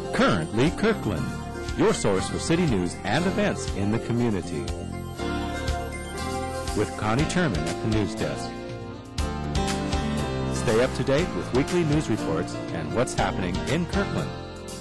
Currently Kirkland, your source for city news and events in the community. With Connie Turman at the news desk. Stay up to date with weekly news reports and what's happening in Kirkland.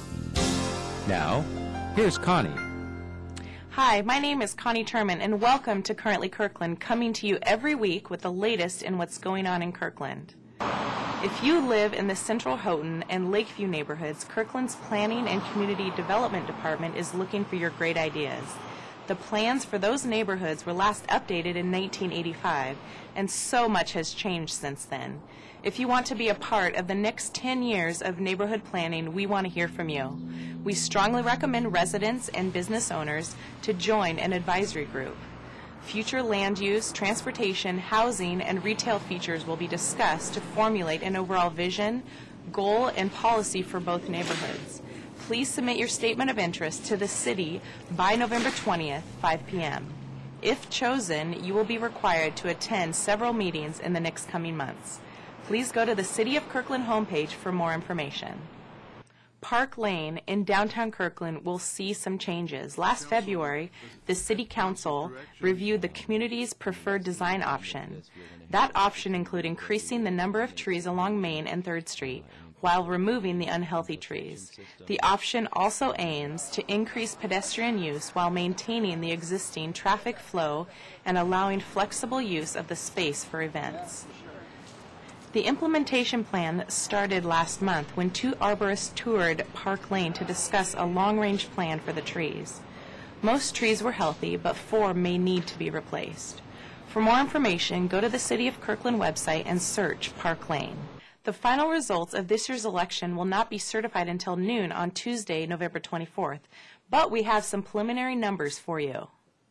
Now, here's Connie. Hi, my name is Connie Turman, and welcome to Currently Kirkland, coming to you every week with the latest in what's going on in Kirkland. If you live in the Central Houghton and Lakeview neighborhoods, Kirkland's Planning and Community Development Department is looking for your great ideas. The plans for those neighborhoods were last updated in 1985, and so much has changed since then. If you want to be a part of the next 10 years of neighborhood planning, we want to hear from you. We strongly recommend residents and business owners to join an advisory group. Future land use, transportation, housing, and retail features will be discussed to formulate an overall vision, goal, and policy for both neighborhoods. Please submit your statement of interest to the city by November 20th, 5 p.m. If chosen, you will be required to attend several meetings in the next coming months. Please go to the City of Kirkland homepage for more information. Park Lane in downtown Kirkland will see some changes. Last February, the City Council reviewed the community's preferred design option. That option included increasing the number of trees along Main and 3rd Street while removing the unhealthy trees. The option also aims to increase pedestrian use while maintaining the existing traffic flow and allowing flexible use of the space for events. The implementation plan started last month when two arborists toured Park Lane to discuss a long-range plan for the trees. Most trees were healthy, but 4 may need to be replaced. For more information, go to the City of Kirkland website and search Park Lane. The final results of this year's election will not be certified until noon on Tuesday, November 24th, but we have some preliminary numbers for you.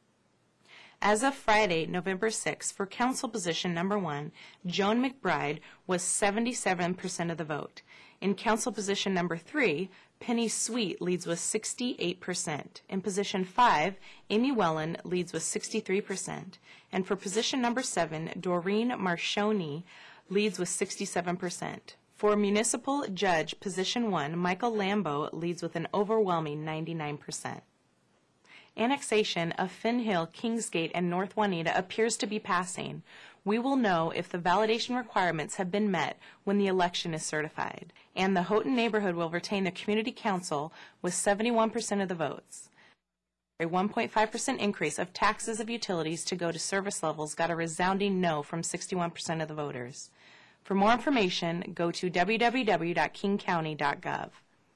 As of Friday, November 6th, for council position number 1, Joan McBride was 77% of the vote. In council position number 3, Penny Sweet leads with 68%. In position 5, Amy Wellen leads with 63%. And for position number 7, Doreen Marshoni leads with 67%. For municipal judge position 1, Michael Lambo leads with an overwhelming 99%. Annexation of Finn Hill, Kingsgate, and North Juanita appears to be passing. We will know if the validation requirements have been met when the election is certified. And the Houghton neighborhood will retain the community council with 71% of the votes. A 1.5% increase of taxes of utilities to go to service levels got a resounding no from 61% of the voters. For more information, go to www.kingcounty.gov.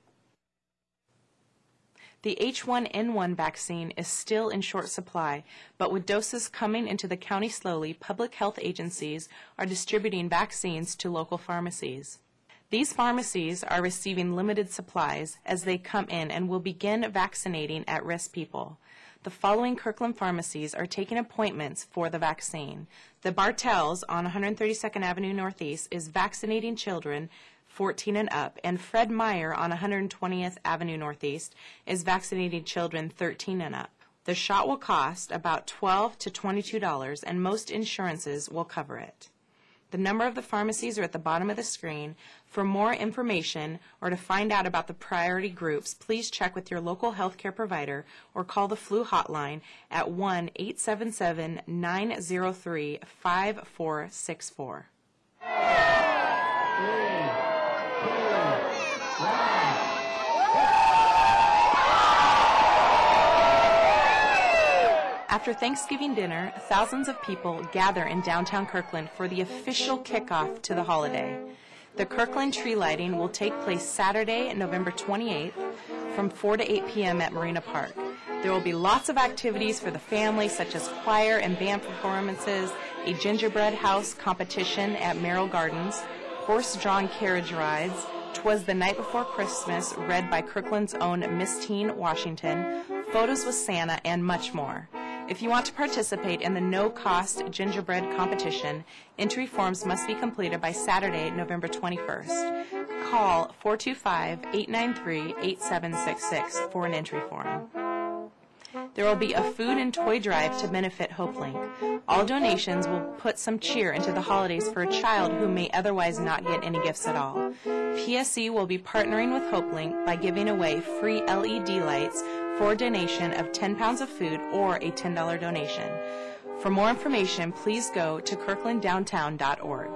The H1N1 vaccine is still in short supply, but with doses coming into the county slowly, public health agencies are distributing vaccines to local pharmacies. These pharmacies are receiving limited supplies as they come in and will begin vaccinating at-risk people. The following Kirkland pharmacies are taking appointments for the vaccine. The Bartels on 132nd Avenue Northeast is vaccinating children 14 and up, and Fred Meyer on 120th Avenue Northeast is vaccinating children 13 and up. The shot will cost about $12 to $22, and most insurances will cover it. The number of the pharmacies are at the bottom of the screen. For more information or to find out about the priority groups, please check with your local healthcare provider or call the flu hotline at 1-877-903-5464. After Thanksgiving dinner, thousands of people gather in downtown Kirkland for the official kickoff to the holiday. The Kirkland tree lighting will take place Saturday, November 28th from 4 to 8 p.m. at Marina Park. There will be lots of activities for the family, such as choir and band performances, a gingerbread house competition at Merrill Gardens, horse-drawn carriage rides, 'Twas the Night Before Christmas, read by Kirkland's own Miss Teen Washington, photos with Santa, and much more. If you want to participate in the no-cost gingerbread competition, entry forms must be completed by Saturday, November 21st. Call 425-893-8766 for an entry form. There will be a food and toy drive to benefit HopeLink. All donations will put some cheer into the holidays for a child who may otherwise not get any gifts at all. PSC will be partnering with HopeLink by giving away free LED lights for a donation of 10 pounds of food or a $10 donation. For more information, please go to kirklanddowntown.org.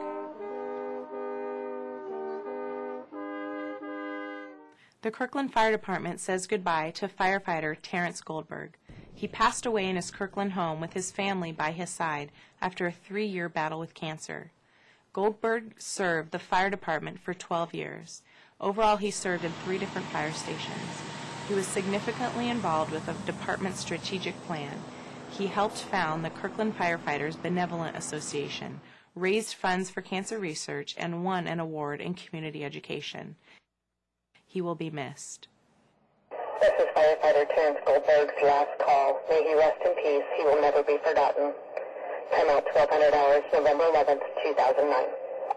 The Kirkland Fire Department says goodbye to firefighter Terrence Goldberg. He passed away in his Kirkland home with his family by his side after a 3-year battle with cancer. Goldberg served the fire department for 12 years. Overall, he served in 3 different fire stations. He was significantly involved with the department's strategic plan. He helped found the Kirkland Firefighters Benevolent Association, raised funds for cancer research, and won an award in community education. He will be missed. This is firefighter Terrence Goldberg's last call. May he rest in peace. He will never be forgotten. Time out 1200 hours, November 11th, 2009.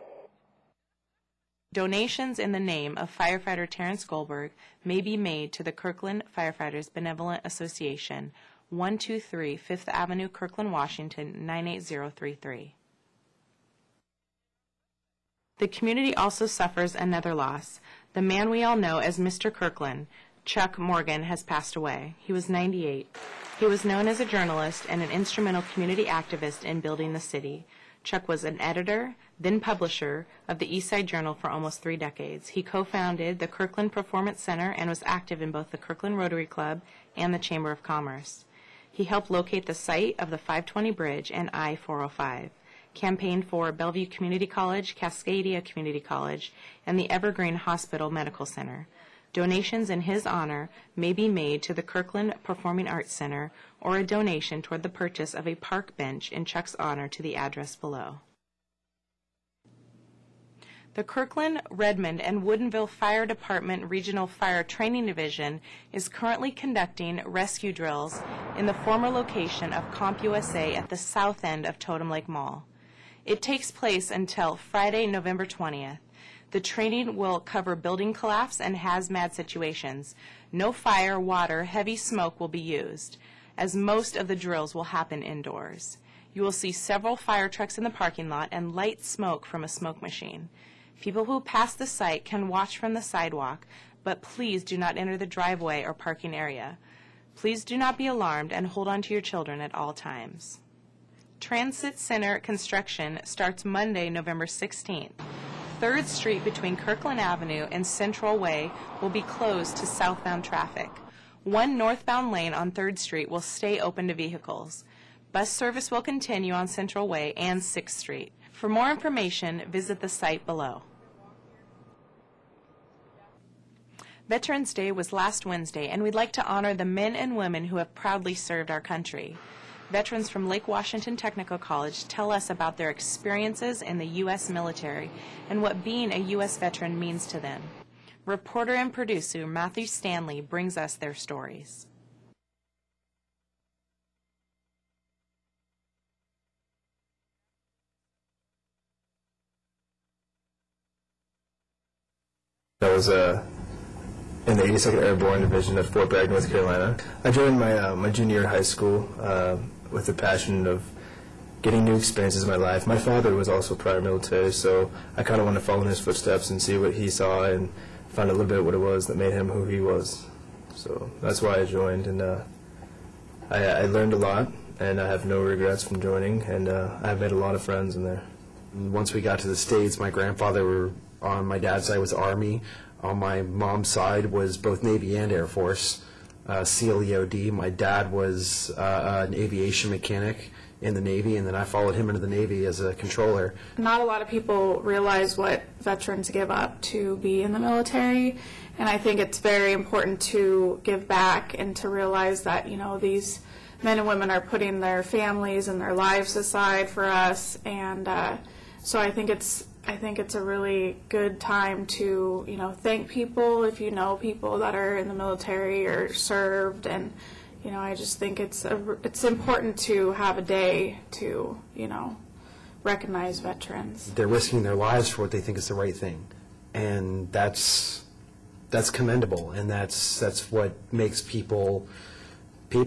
Donations in the name of firefighter Terrence Goldberg may be made to the Kirkland Firefighters Benevolent Association, 123 5th Avenue, Kirkland, Washington, 98033. The community also suffers another loss. The man we all know as Mr. Kirkland, Chuck Morgan, has passed away. He was 98. He was known as a journalist and an instrumental community activist in building the city. Chuck was an editor, then publisher of the East Side Journal for almost 3 decades. He co-founded the Kirkland Performance Center and was active in both the Kirkland Rotary Club and the Chamber of Commerce. He helped locate the site of the 520 Bridge and I-405. Campaigned for Bellevue Community College, Cascadia Community College, and the Evergreen Hospital Medical Center. Donations in his honor may be made to the Kirkland Performing Arts Center or a donation toward the purchase of a park bench in Chuck's honor to the address below. The Kirkland, Redmond, and Woodinville Fire Department Regional Fire Training Division is currently conducting rescue drills in the former location of CompUSA at the south end of Totem Lake Mall. It takes place until Friday, November 20th. The training will cover building collapse and hazmat situations. No fire, water, heavy smoke will be used, as most of the drills will happen indoors. You will see several fire trucks in the parking lot and light smoke from a smoke machine. People who pass the site can watch from the sidewalk, but please do not enter the driveway or parking area. Please do not be alarmed and hold on to your children at all times. Transit Center construction starts Monday, November 16th. 3rd Street between Kirkland Avenue and Central Way will be closed to southbound traffic. 1 northbound lane on 3rd Street will stay open to vehicles. Bus service will continue on Central Way and 6th Street. For more information, visit the site below. Veterans Day was last Wednesday, and we'd like to honor the men and women who have proudly served our country. Veterans from Lake Washington Technical College tell us about their experiences in the U.S. military and what being a U.S. veteran means to them. Reporter and producer Matthew Stanley brings us their stories. I was in the 82nd Airborne Division at Fort Bragg, North Carolina. I joined my junior year in high school with the passion of getting new experiences in my life. My father was also prior military, so I kind of wanted to follow in his footsteps and see what he saw and find a little bit what it was that made him who he was. So that's why I joined, and I learned a lot, and I have no regrets from joining, and I've made a lot of friends in there. Once we got to the States, my grandfather on my dad's side was Army. On my mom's side was both Navy and Air Force, SEAL EOD. My dad was an aviation mechanic in the Navy, and then I followed him into the Navy as a controller. Not a lot of people realize what veterans give up to be in the military, and I think it's very important to give back and to realize that, you know, these men and women are putting their families and their lives aside for us, and so I think it's a really good time to, you know, thank people if you know people that are in the military or served, and you know, I just think it's important to have a day to, you know, recognize veterans. They're risking their lives for what they think is the right thing, and that's commendable, and that's what makes people people.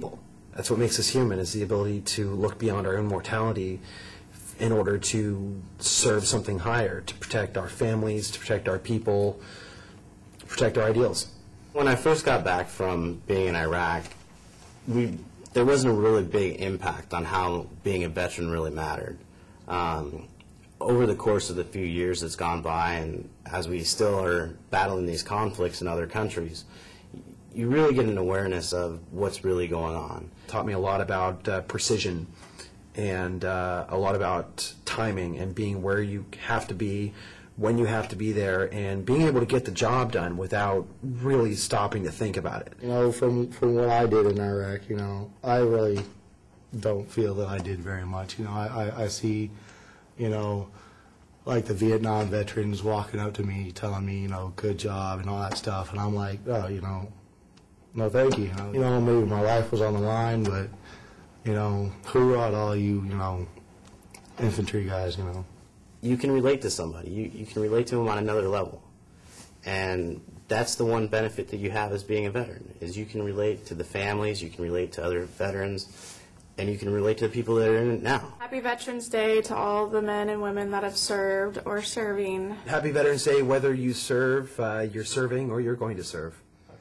That's what makes us human, is the ability to look beyond our own mortality in order to serve something higher, to protect our families, to protect our people, protect our ideals. When I first got back from being in Iraq, there wasn't a really big impact on how being a veteran really mattered. Over the course of the few years that's gone by, and as we still are battling these conflicts in other countries, you really get an awareness of what's really going on. Taught me a lot about precision and a lot about timing and being where you have to be, when you have to be there, and being able to get the job done without really stopping to think about it. You know, from what I did in Iraq, you know, I really don't feel that I did very much. You know, I see, you know, like the Vietnam veterans walking up to me telling me, you know, good job and all that stuff, and I'm like, oh, you know, no thank you. You know, maybe my life was on the line, but, you know, hoorah to all you, you know, infantry guys, you know. You can relate to somebody. You can relate to them on another level. And that's the one benefit that you have as being a veteran, is you can relate to the families, you can relate to other veterans, and you can relate to the people that are in it now. Happy Veterans Day to all the men and women that have served or serving. Happy Veterans Day, whether you serve, you're serving, or you're going to serve.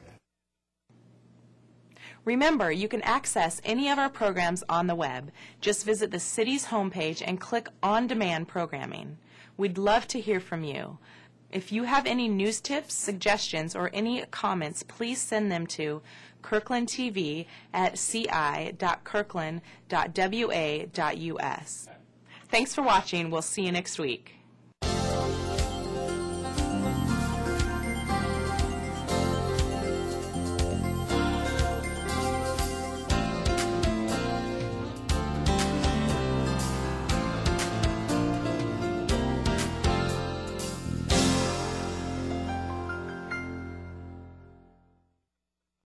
Remember, you can access any of our programs on the web. Just visit the city's homepage and click On Demand Programming. We'd love to hear from you. If you have any news tips, suggestions, or any comments, please send them to kirklandtv@ci.kirkland.wa.us. Thanks for watching. We'll see you next week.